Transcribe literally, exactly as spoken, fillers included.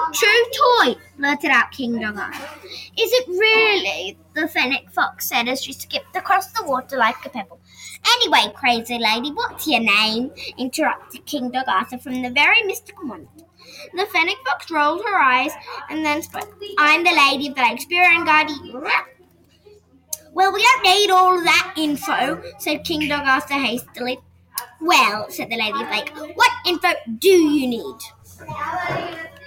True toy, blurted out King Dog Arthur. Is it really? The Fennec Fox said as she skipped across the water like a pebble. Anyway, crazy lady, what's your name? Interrupted King Dog Arthur from the very mystical moment. The Fennec Fox rolled her eyes and then spoke. I'm the lady of the Lake Spirit and Guardian. Well, we don't need all of that info, said King Dog Arthur hastily. Well, said the Lady of the Lake, what info do you need?